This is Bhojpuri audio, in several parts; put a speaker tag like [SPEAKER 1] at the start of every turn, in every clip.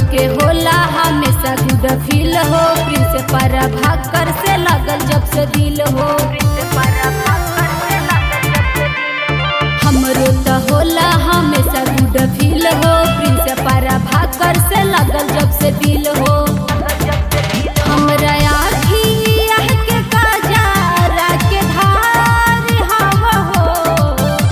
[SPEAKER 1] के होला हमेशा गुड फील हो। प्रिंस प्रभाकर से लागल जब से दिल हो। हमरो त होला हमेशा गुड फील हो। प्रिंस प्रभाकर से लागल जब से दिल हो। हमरा आँखिया के काजरा के धार हवा हो।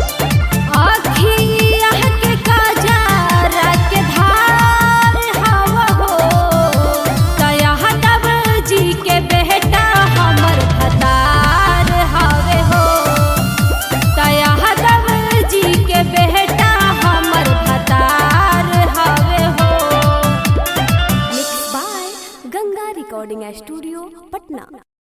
[SPEAKER 1] आँखिया के काजरा के धार हवा हो। तया यादव जी के बेटा हमर भतार हवे हो। तया यादव जी के बेटा हमर भतार हवे हो।
[SPEAKER 2] Mix by Ganga recording studio Patna.